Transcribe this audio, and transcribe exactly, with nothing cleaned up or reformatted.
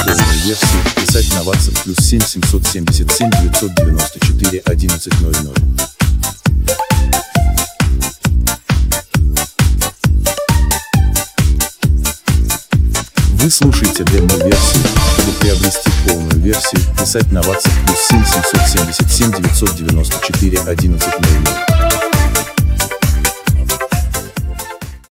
полную версию, писать на WhatsApp плюс семь семьсот семьдесят семь девятьсот девяносто четыре одиннадцать ноль ноль. Вы слушаете демо-версию. Чтобы приобрести полную версию, писать на WhatsApp плюс семь семьсот семьдесят семь девятьсот девяносто четыре одиннадцать ноль ноль.